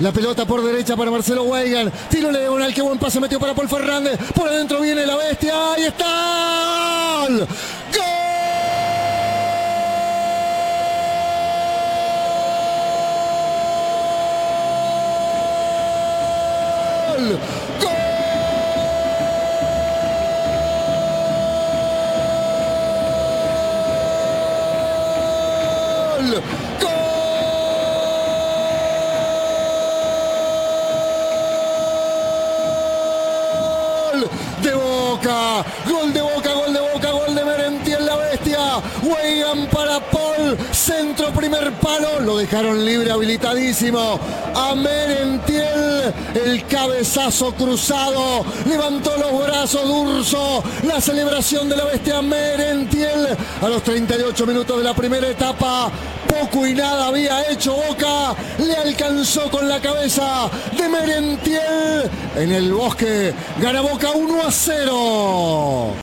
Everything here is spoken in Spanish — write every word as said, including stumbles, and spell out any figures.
La pelota por derecha para Marcelo Weigand. Tiro diagonal, qué buen pase metió para Paul Fernández. Por adentro viene la bestia. ¡Ahí está! ¡Gol! ¡Gol! ¡Gol! De Boca, gol de Boca, gol de Boca, gol de Merentiel, la bestia. Weigand para Paul, centro, primer palo, lo dejaron libre, habilitadísimo a Merentiel, el cabezazo cruzado, levantó los brazos D'Urso, la celebración de la bestia Merentiel a los treinta y ocho minutos de la primera etapa. Poco y nada había hecho Boca, le alcanzó con la cabeza de Merentiel en el Bosque. Gana Boca uno a cero.